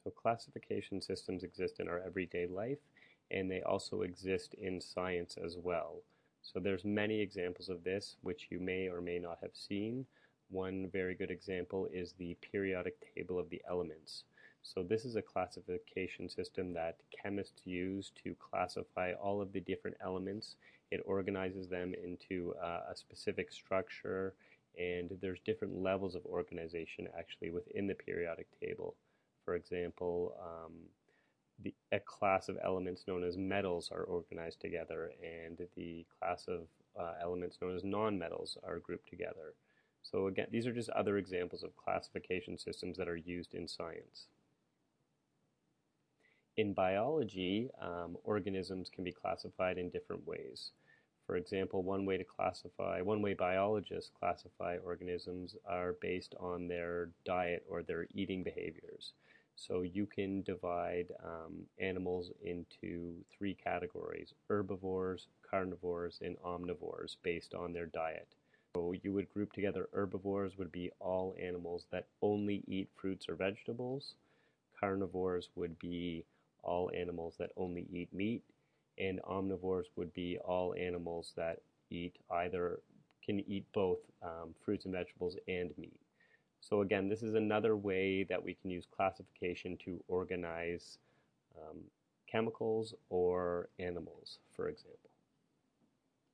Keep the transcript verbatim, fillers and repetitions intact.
So classification systems exist in our everyday life, and they also exist in science as well. So there's many examples of this which you may or may not have seen. One very good example is the periodic table of the elements. So this is a classification system that chemists use to classify all of the different elements. It organizes them into uh, a specific structure, and there's different levels of organization actually within the periodic table. For example, um, the, a class of elements known as metals are organized together, and the class of uh, elements known as nonmetals are grouped together. So again, these are just other examples of classification systems that are used in science. In biology, um, organisms can be classified in different ways. For example, one way to classify, one way biologists classify organisms are based on their diet or their eating behaviors. So you can divide um, animals into three categories: herbivores, carnivores, and omnivores based on their diet. So you would group together herbivores would be all animals that only eat fruits or vegetables. Carnivores would be all animals that only eat meat, and omnivores would be all animals that eat either, can eat both um, fruits and vegetables and meat. So again, this is another way that we can use classification to organize um, chemicals or animals, for example.